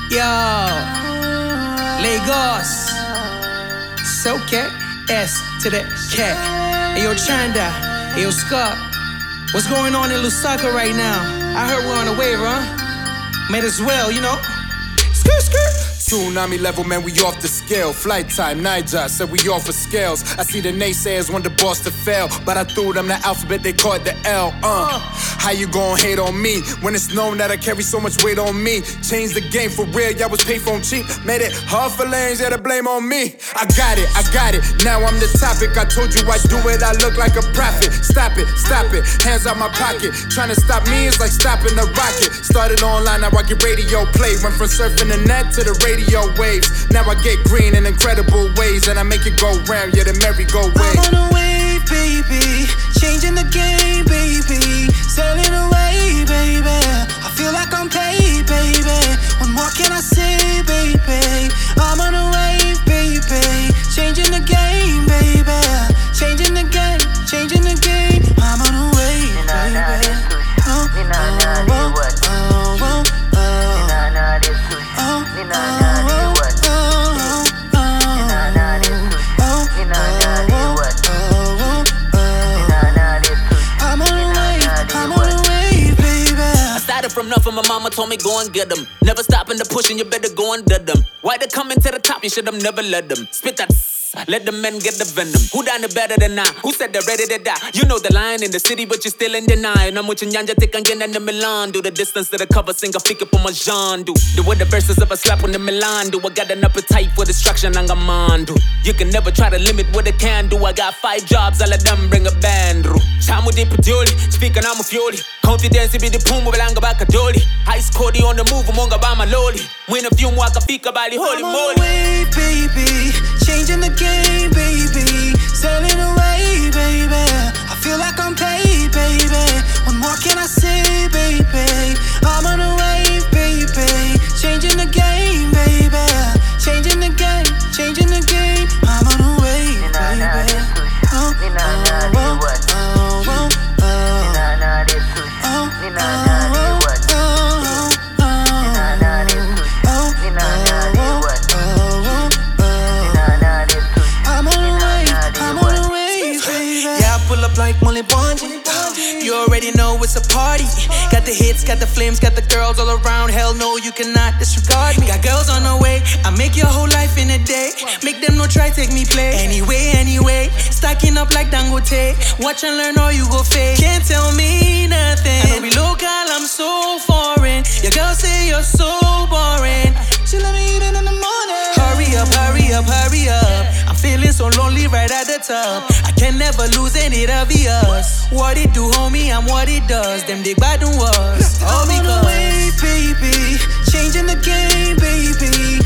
Yo, Lagos. So K, S to the K. Hey yo, Chanda. Hey yo, Scott. What's going on in Lusaka right now? I heard we're on a wave, huh? Might as well, you know. Skirt, skirt. Tsunami level, man, we off the scale. Flight time, Niger, said we off for scales. I see the naysayers want the boss to fail, but I threw them the alphabet, they called the L. How you gon' hate on me when it's known that I carry so much weight on me? Changed the game for real, y'all was payphone cheap. Made it hard for lanes, yeah, to blame on me. I got it, now I'm the topic. I told you I do it, I look like a prophet. Stop it, hands out my pocket. Trying to stop me is like stopping a rocket. Started online, now I get radio play. Went from surfing the net to the radio waves. Now I get green in incredible ways, and I make it go round, yeah, the merry-go-way. I'm on a wave, baby. Changing the game, baby. Sailing away, baby. I feel like I'm paid, baby. What more can I say, baby? I'm on a wave, baby. Changing the game, baby. Changing the game, changing the game. I'm on a wave, baby. From nothing, my mama told me go and get them. Never stopping the pushing, you better go and dead them. Why they coming to the top, you should have never let them. Spit that let the men get the venom. Who done it better than I? Who said they're ready to die? You know the line in the city, but you're still in denial. I'm with Nyanja, take again in the Milan. Do the distance to the cover, sing a fika for my Jean. Do with the verses of a slap on the Milan. Do I got an appetite for destruction, I'm a man. Do you can never try to limit what I can do. I got 5 jobs, all of them bring a band. Time with the Padioli, speaking I'm a fioli. Confidence be the puma, belanga back a dolly. Ice Cody on the move, monga by my loli. Win a few more, I can fika by the holy moly. Wave, baby. Changing the game, baby. Sailing away, baby. I feel like I'm paid, baby. What more can I say, baby? I'm on a wave, baby. Changing the game, baby. Changing the game, changing the game. I'm on a wave, baby. Like Molly Bonji. You already know it's a party. Got the hits, got the flames, got the girls all around. Hell no, you cannot disregard me. Got girls on the way, I make your whole life in a day. Make them no try take me play. Anyway, stacking up like Dangote. Watch and learn or you go fake. Can't tell me nothing. I know we local, I'm so foreign. Your girl say you're so boring. She let me eat it in the morning. Hurry up. I'm feeling so lonely right at the top. I can never lose any obvious. What it do, homie, I'm what it does. Them dig bad was. I'm on a wave, baby. Changing the game, baby.